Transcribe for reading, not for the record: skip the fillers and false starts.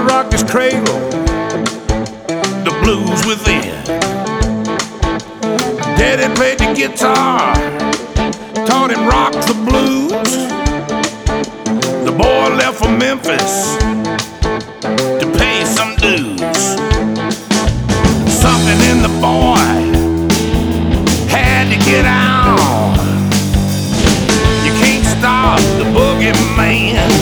rocked his cradle, the blues within. Daddy played the guitar, taught him rock the blues. The boy left for Memphis to pay some dues. Something in the boy had to get out. You can't stop the boogeyman.